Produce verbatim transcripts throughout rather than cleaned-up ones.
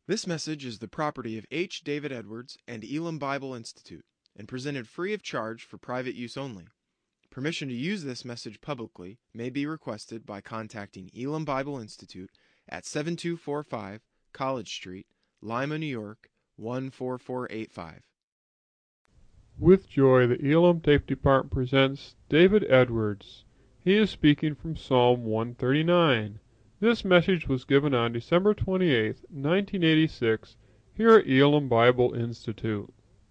This message is the property of H. David Edwards and Elam Bible Institute and presented free of charge for private use only. Permission to use this message publicly may be requested by contacting Elam Bible Institute at seven two four five College Street, Lima, New York one four four eight five. With joy, the Elam Tape Department presents David Edwards. He is speaking from Psalm one thirty-nine. This message was given on December twenty-eighth, nineteen eighty-six, here at Elam Bible Institute.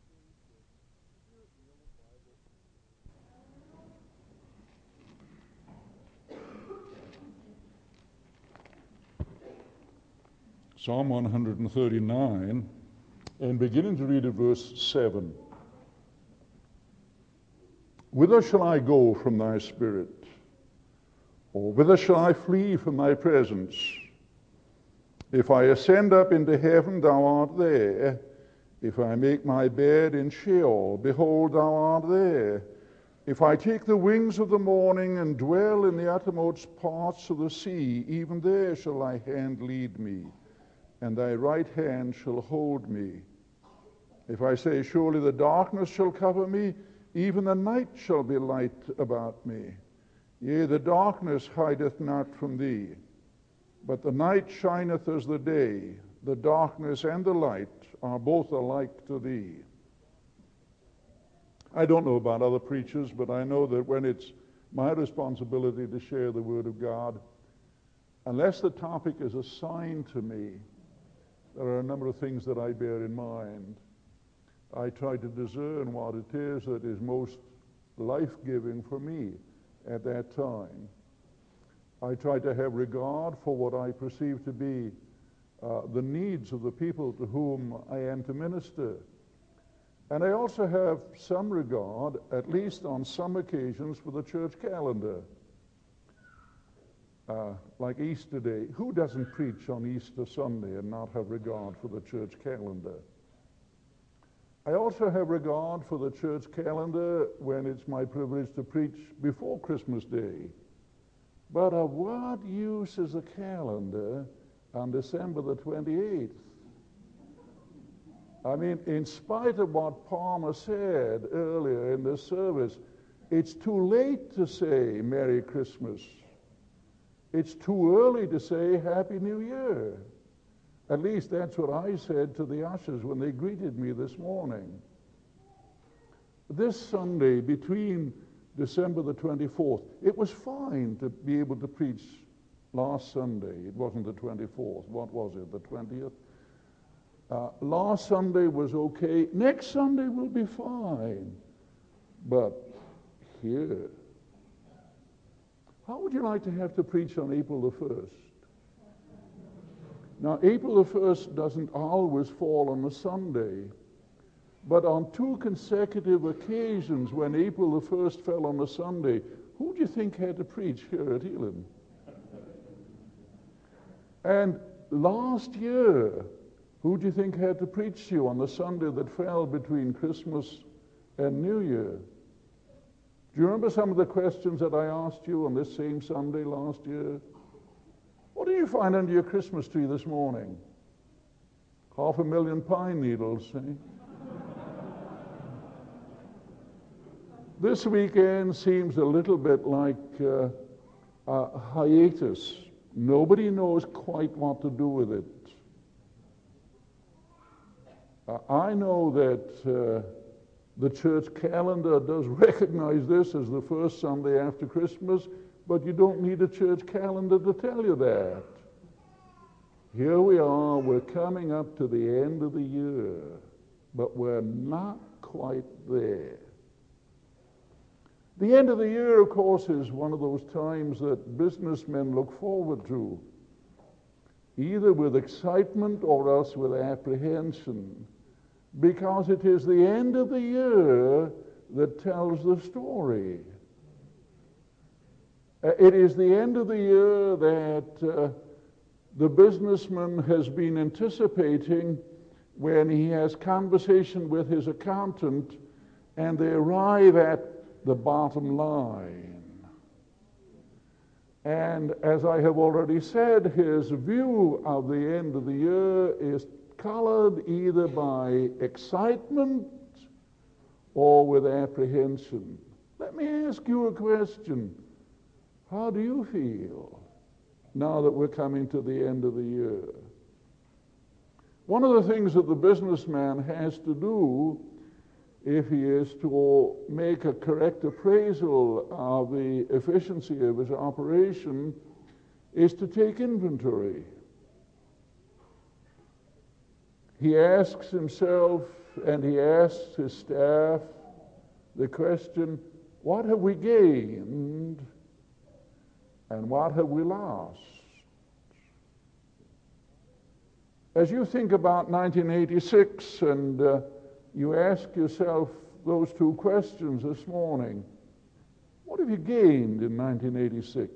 Psalm one thirty-nine, and beginning to read at verse seven. Whither shall I go from thy spirit? Or whither shall I flee from thy presence? If I ascend up into heaven, thou art there. If I make my bed in Sheol, behold, thou art there. If I take the wings of the morning and dwell in the uttermost parts of the sea, even there shall thy hand lead me, and thy right hand shall hold me. If I say, surely the darkness shall cover me, even the night shall be light about me. Yea, the darkness hideth not from thee, but the night shineth as the day. The darkness and the light are both alike to thee. I don't know about other preachers, but I know that when it's my responsibility to share the Word of God, unless the topic is assigned to me, there are a number of things that I bear in mind. I try to discern what it is that is most life-giving for me at that time. I try to have regard for what I perceive to be uh, the needs of the people to whom I am to minister. And I also have some regard, at least on some occasions, for the church calendar. Uh, like Easter Day. Who doesn't preach on Easter Sunday and not have regard for the church calendar? I also have regard for the church calendar when it's my privilege to preach before Christmas Day. But of what use is a calendar on December the twenty-eighth? I mean, in spite of what Palmer said earlier in this service, it's too late to say Merry Christmas. It's too early to say Happy New Year. At least that's what I said to the ushers when they greeted me this morning. This Sunday, between December the twenty-fourth, it was fine to be able to preach last Sunday. It wasn't the twenty-fourth. What was it, the twentieth? Uh, last Sunday was okay. Next Sunday will be fine. But here, how would you like to have to preach on April the first? Now, April the first doesn't always fall on a Sunday, but on two consecutive occasions when April the first fell on a Sunday, who do you think had to preach here at Elam? And last year, who do you think had to preach to you on the Sunday that fell between Christmas and New Year? Do you remember some of the questions that I asked you on this same Sunday last year? What did you find under your Christmas tree this morning? Half a million pine needles, eh? This weekend seems a little bit like uh, a hiatus. Nobody knows quite what to do with it. Uh, I know that uh, the church calendar does recognize this as the first Sunday after Christmas, but you don't need a church calendar to tell you that. Here we are, we're coming up to the end of the year, but we're not quite there. The end of the year, of course, is one of those times that businessmen look forward to, either with excitement or else with apprehension, because it is the end of the year that tells the story. It is the end of the year that uh, the businessman has been anticipating when he has conversation with his accountant and they arrive at the bottom line. And as I have already said, his view of the end of the year is colored either by excitement or with apprehension. Let me ask you a question. How do you feel now that we're coming to the end of the year? One of the things that the businessman has to do if he is to make a correct appraisal of the efficiency of his operation is to take inventory. He asks himself and he asks his staff the question, what have we gained and what have we lost? As you think about nineteen eighty-six and uh, you ask yourself those two questions this morning, what have you gained in nineteen eighty-six?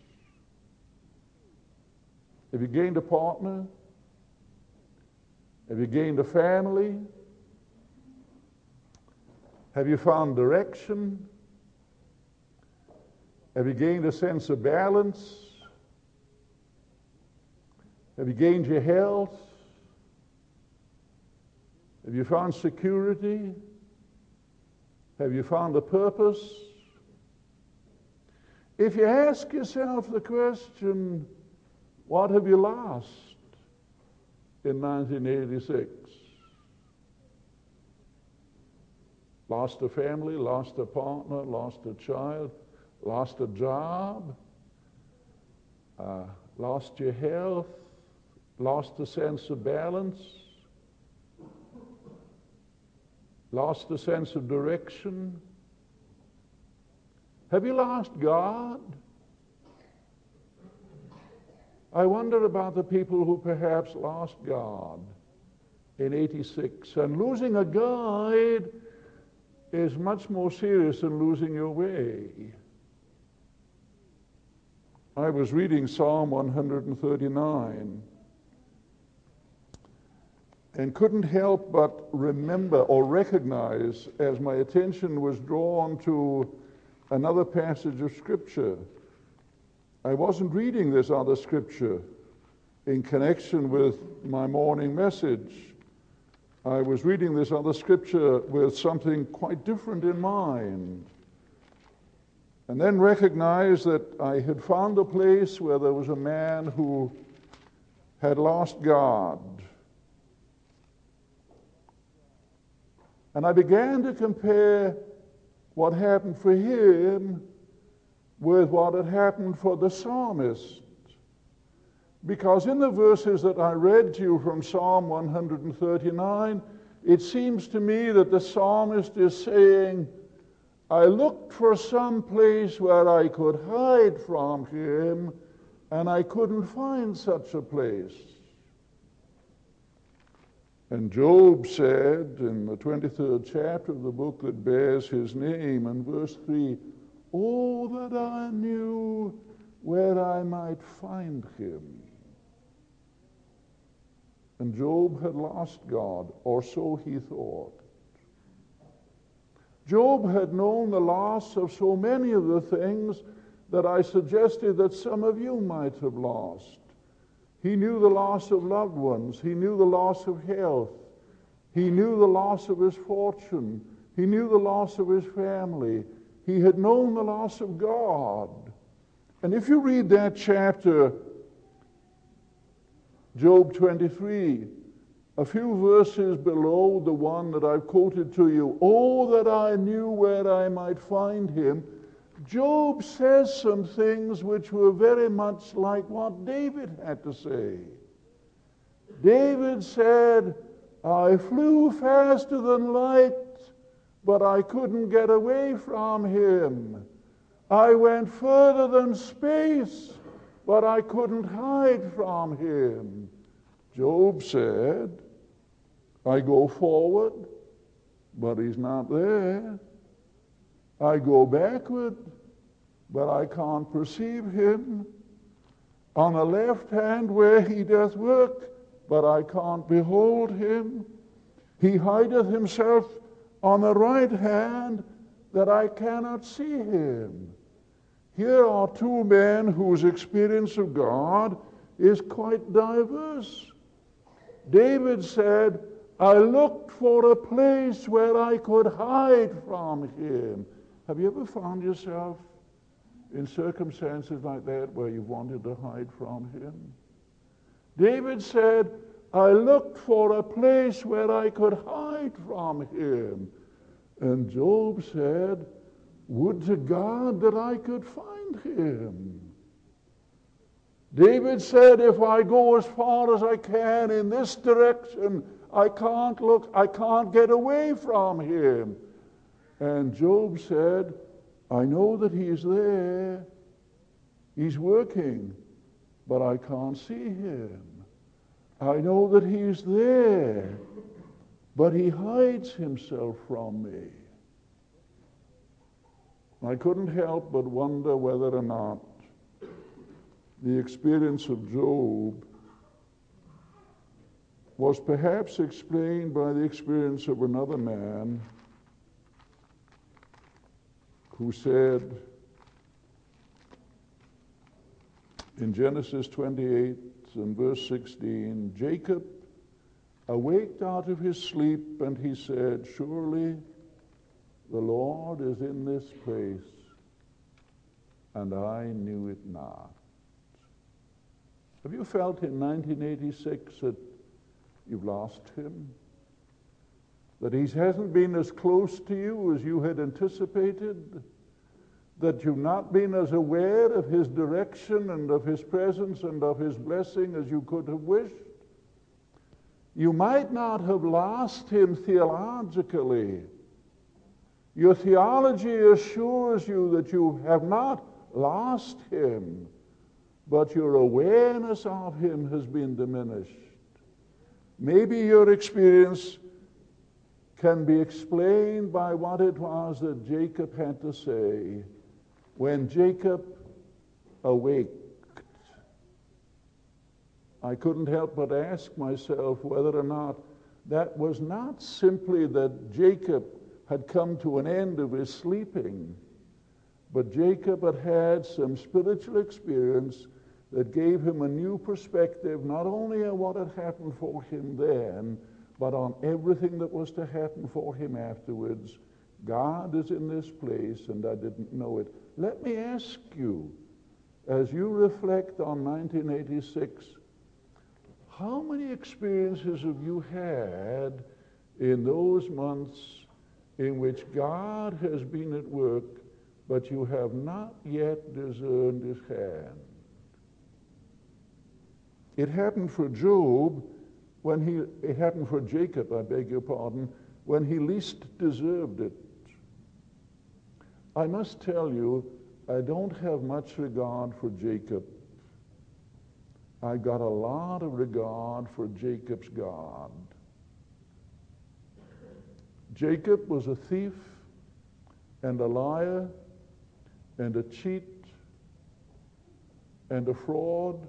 Have you gained a partner? Have you gained a family? Have you found direction? Have you gained a sense of balance? Have you gained your health? Have you found security? Have you found a purpose? If you ask yourself the question, what have you lost in nineteen eighty-six? Lost a family, lost a partner, lost a child, lost a job, uh, lost your health, lost a sense of balance, lost a sense of direction? Have you lost God? I wonder about the people who perhaps lost God in eighty-six. And losing a guide is much more serious than losing your way. I was reading Psalm one thirty-nine and couldn't help but remember or recognize as my attention was drawn to another passage of Scripture. I wasn't reading this other Scripture in connection with my morning message. I was reading this other Scripture with something quite different in mind. And then recognized that I had found a place where there was a man who had lost God. And I began to compare what happened for him with what had happened for the psalmist. Because in the verses that I read to you from Psalm one thirty-nine, it seems to me that the psalmist is saying, I looked for some place where I could hide from him, and I couldn't find such a place. And Job said in the twenty-third chapter of the book that bears his name, in verse three, oh, that I knew where I might find him. And Job had lost God, or so he thought. Job had known the loss of so many of the things that I suggested that some of you might have lost. He knew the loss of loved ones. He knew the loss of health. He knew the loss of his fortune. He knew the loss of his family. He had known the loss of God. And if you read that chapter, Job twenty-three, a few verses below the one that I've quoted to you, oh, that I knew where I might find him, Job says some things which were very much like what David had to say. David said, I flew faster than light, but I couldn't get away from him. I went further than space, but I couldn't hide from him. Job said, I go forward, but he's not there. I go backward, but I can't perceive him. On the left hand where he doth work, but I can't behold him. He hideth himself on the right hand, that I cannot see him. Here are two men whose experience of God is quite diverse. David said, I looked for a place where I could hide from him. Have you ever found yourself in circumstances like that where you wanted to hide from him? David said, I looked for a place where I could hide from him. And Job said, would to God that I could find him. David said, if I go as far as I can in this direction, I can't look, I can't get away from him. And Job said, I know that he's there. He's working, but I can't see him. I know that he's there, but he hides himself from me. I couldn't help but wonder whether or not the experience of Job was perhaps explained by the experience of another man who said in Genesis twenty-eight and verse sixteen, Jacob awaked out of his sleep and he said, surely the Lord is in this place, and I knew it not. Have you felt in nineteen eighty-six that you've lost him? That he hasn't been as close to you as you had anticipated? That you've not been as aware of his direction and of his presence and of his blessing as you could have wished? You might not have lost him theologically. Your theology assures you that you have not lost him, but your awareness of him has been diminished. Maybe your experience can be explained by what it was that Jacob had to say when Jacob awaked. I couldn't help but ask myself whether or not that was not simply that Jacob had come to an end of his sleeping, but Jacob had had some spiritual experience that gave him a new perspective, not only on what had happened for him then, but on everything that was to happen for him afterwards. God is in this place, and I didn't know it. Let me ask you, as you reflect on nineteen eighty-six, how many experiences have you had in those months in which God has been at work, but you have not yet discerned his hand? It happened for Job when he, it happened for Jacob, I beg your pardon, when he least deserved it. I must tell you, I don't have much regard for Jacob. I got a lot of regard for Jacob's God. Jacob was a thief and a liar and a cheat and a fraud.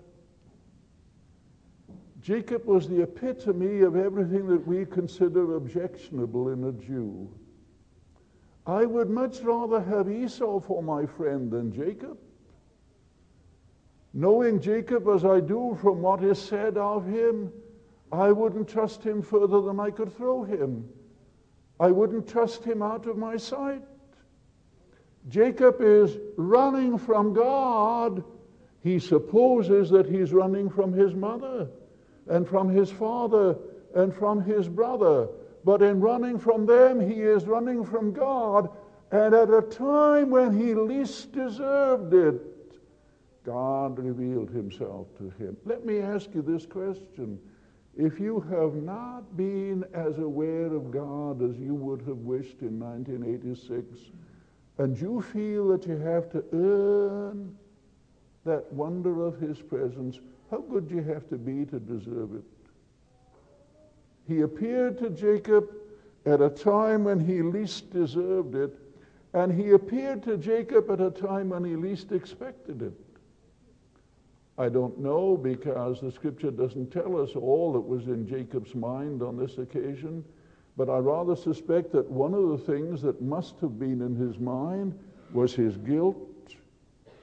Jacob was the epitome of everything that we consider objectionable in a Jew. I would much rather have Esau for my friend than Jacob. Knowing Jacob as I do from what is said of him, I wouldn't trust him further than I could throw him. I wouldn't trust him out of my sight. Jacob is running from God. He supposes that he's running from his mother and from his father and from his brother. But in running from them, he is running from God. And at a time when he least deserved it, God revealed himself to him. Let me ask you this question. If you have not been as aware of God as you would have wished in nineteen eighty-six, and you feel that you have to earn that wonder of his presence, how good do you have to be to deserve it? He appeared to Jacob at a time when he least deserved it, and he appeared to Jacob at a time when he least expected it. I don't know, because the scripture doesn't tell us all that was in Jacob's mind on this occasion, but I rather suspect that one of the things that must have been in his mind was his guilt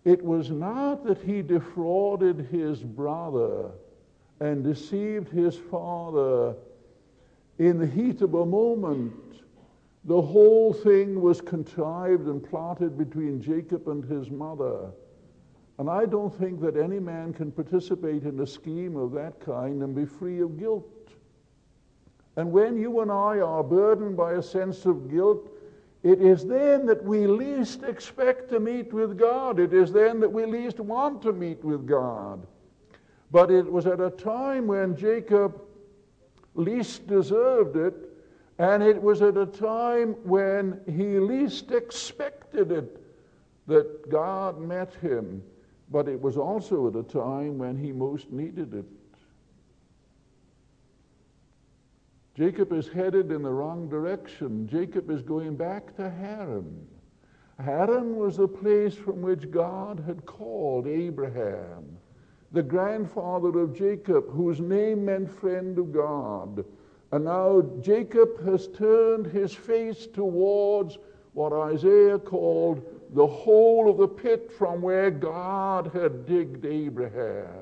it was not that he defrauded his brother and deceived his father in the heat of a moment. The whole thing was contrived and plotted between Jacob and his mother. And I don't think that any man can participate in a scheme of that kind and be free of guilt. And when you and I are burdened by a sense of guilt, it is then that we least expect to meet with God. It is then that we least want to meet with God. But it was at a time when Jacob least deserved it, and it was at a time when he least expected it that God met him. But it was also at a time when he most needed it. Jacob is headed in the wrong direction. Jacob is going back to Haran. Haran was the place from which God had called Abraham, the grandfather of Jacob, whose name meant friend of God. And now Jacob has turned his face towards what Isaiah called the hole of the pit from where God had digged Abraham.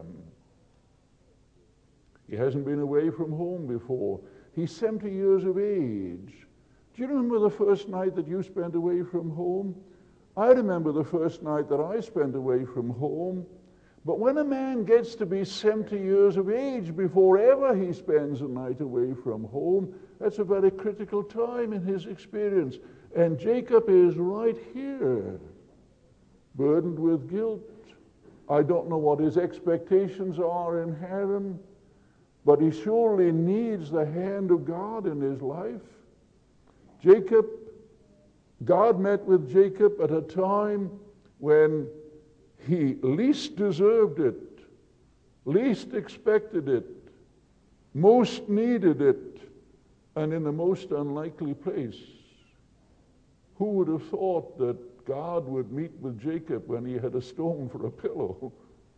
He hasn't been away from home before. He's seventy years of age. Do you remember the first night that you spent away from home? I remember the first night that I spent away from home. But when a man gets to be seventy years of age before ever he spends a night away from home, that's a very critical time in his experience. And Jacob is right here, burdened with guilt. I don't know what his expectations are in Haran, but he surely needs the hand of God in his life. Jacob, God met with Jacob at a time when he least deserved it, least expected it, most needed it, and in the most unlikely place. Who would have thought that God would meet with Jacob when he had a stone for a pillow?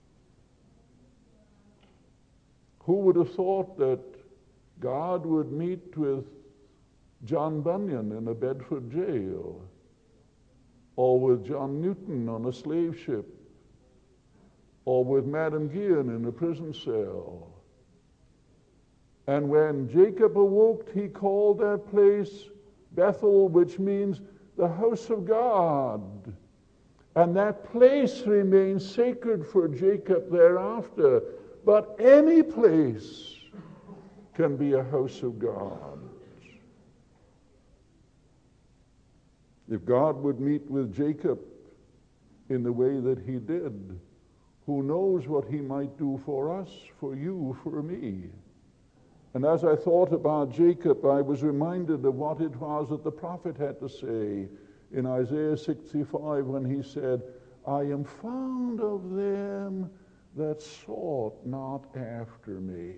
Who would have thought that God would meet with John Bunyan in a Bedford jail, or with John Newton on a slave ship, or with Madame Guyon in a prison cell? And when Jacob awoke, he called that place Bethel, which means the house of God. And that place remained sacred for Jacob thereafter. But any place can be a house of God. If God would meet with Jacob in the way that he did, who knows what he might do for us, for you, for me. And as I thought about Jacob, I was reminded of what it was that the prophet had to say in Isaiah sixty-five when he said, I am fond of them that sought not after me.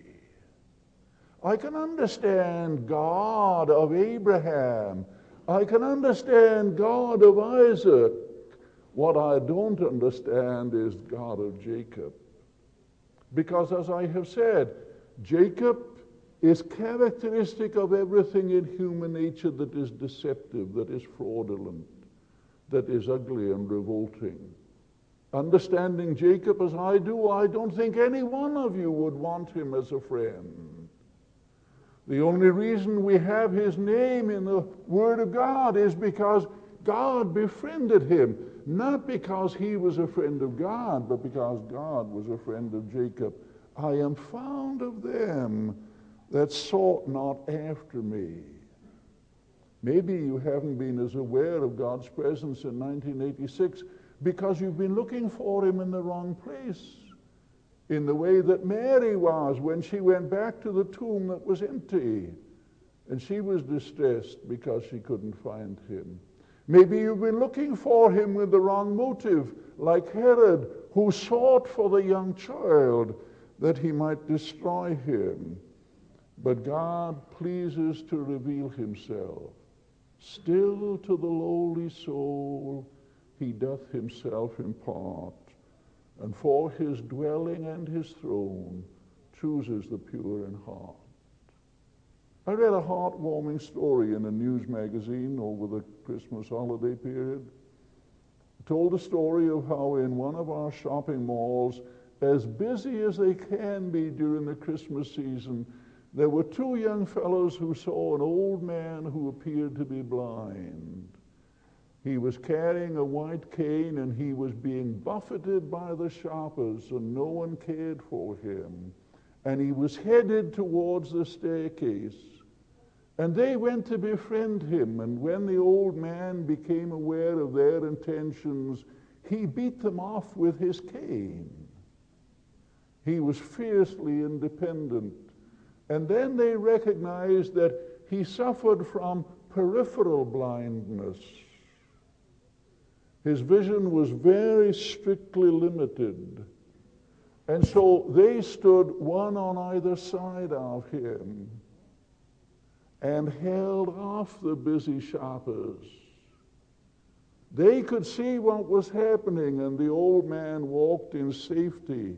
I can understand God of Abraham. I can understand God of Isaac. What I don't understand is God of Jacob. Because as I have said, Jacob is characteristic of everything in human nature that is deceptive, that is fraudulent, that is ugly and revolting. Understanding Jacob as I do, I don't think any one of you would want him as a friend. The only reason we have his name in the Word of God is because God befriended him. Not because he was a friend of God, but because God was a friend of Jacob. I am fond of them that sought not after me. Maybe you haven't been as aware of God's presence in nineteen eighty-six because you've been looking for him in the wrong place, in the way that Mary was when she went back to the tomb that was empty, and she was distressed because she couldn't find him. Maybe you've been looking for him with the wrong motive, like Herod, who sought for the young child that he might destroy him. But God pleases to reveal himself. Still to the lowly soul he doth himself impart, and for his dwelling and his throne chooses the pure in heart. I read a heartwarming story in a news magazine over the Christmas holiday period. told the story of how in one of our shopping malls, as busy as they can be during the Christmas season, there were two young fellows who saw an old man who appeared to be blind. He was carrying a white cane and he was being buffeted by the shoppers and no one cared for him. And he was headed towards the staircase. And they went to befriend him, and when the old man became aware of their intentions, he beat them off with his cane. He was fiercely independent. And then they recognized that he suffered from peripheral blindness. His vision was very strictly limited. And so they stood one on either side of him and held off the busy shoppers. They could see what was happening, and the old man walked in safety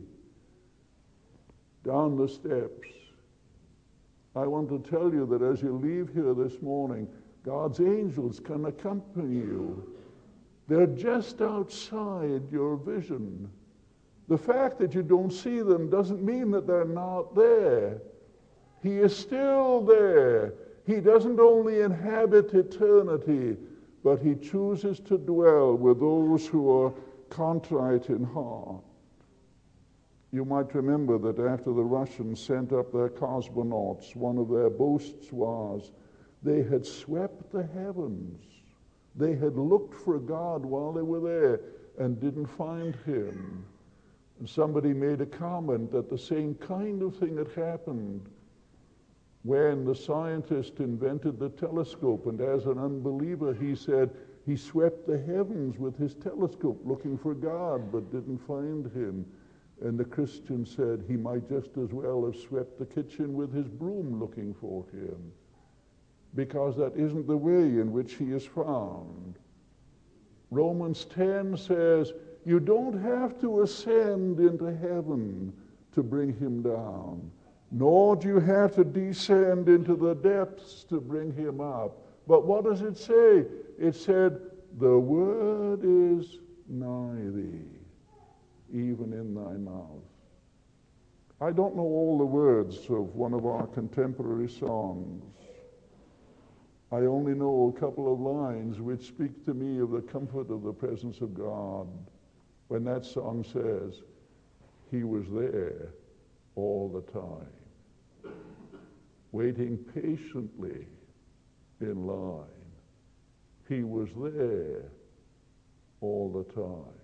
down the steps. I want to tell you that as you leave here this morning, God's angels can accompany you. They're just outside your vision. The fact that you don't see them doesn't mean that they're not there. He is still there. He doesn't only inhabit eternity, but he chooses to dwell with those who are contrite in heart. You might remember that after the Russians sent up their cosmonauts, one of their boasts was they had swept the heavens. They had looked for God while they were there and didn't find him. And somebody made a comment that the same kind of thing had happened when the scientist invented the telescope, and as an unbeliever he said he swept the heavens with his telescope looking for God but didn't find him. And the Christian said he might just as well have swept the kitchen with his broom looking for him, because that isn't the way in which he is found. Romans ten says you don't have to ascend into heaven to bring him down, nor do you have to descend into the depths to bring him up. But what does it say? It said, the word is nigh thee, even in thy mouth. I don't know all the words of one of our contemporary songs. I only know a couple of lines which speak to me of the comfort of the presence of God. When that song says, he was there all the time, waiting patiently in line. He was there all the time.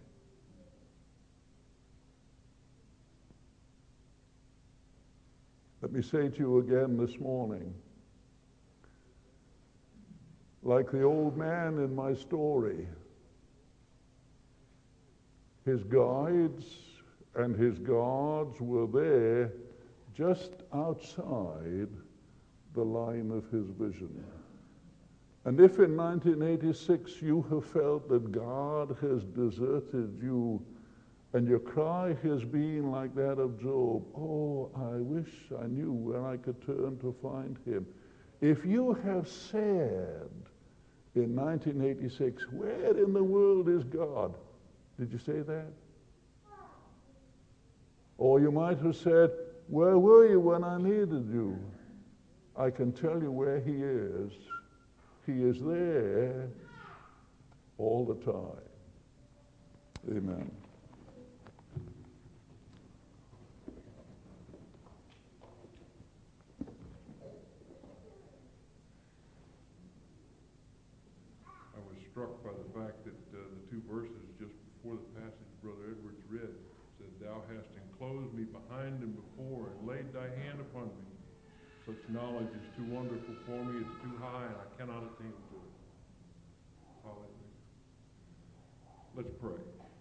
Let me say to you again this morning, like the old man in my story, his guides and his guards were there just outside the line of his vision. And if in nineteen eighty-six you have felt that God has deserted you, and your cry has been like that of Job, oh, I wish I knew where I could turn to find him. If you have said in nineteen eighty-six, where in the world is God? Did you say that? Or you might have said, where were you when I needed you? I can tell you where he is. He is there all the time. Amen. I was struck by the fact that uh, the two verses just before the passage Brother Edwards read said, thou hast enclosed me behind and before and laid thy hand upon me. Such knowledge is too wonderful for me, it's too high, and I cannot attain to it. Hallelujah. Let's pray.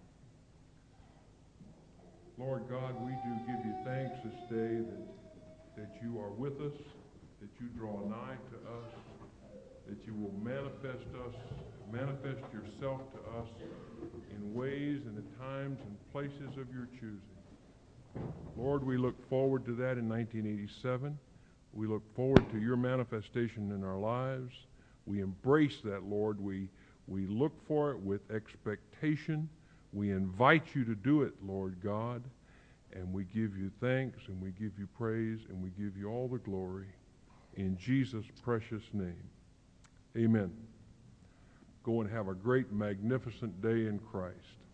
Lord God, we do give you thanks this day that, that you are with us, that you draw nigh to us, that you will manifest us, manifest yourself to us in ways and at times and places of your choosing. Lord, we look forward to that in nineteen eighty-seven. We look forward to your manifestation in our lives. We embrace that, Lord. We, We look for it with expectation. We invite you to do it, Lord God, and we give you thanks, and we give you praise, and we give you all the glory. In Jesus' precious name, amen. Go and have a great, magnificent day in Christ.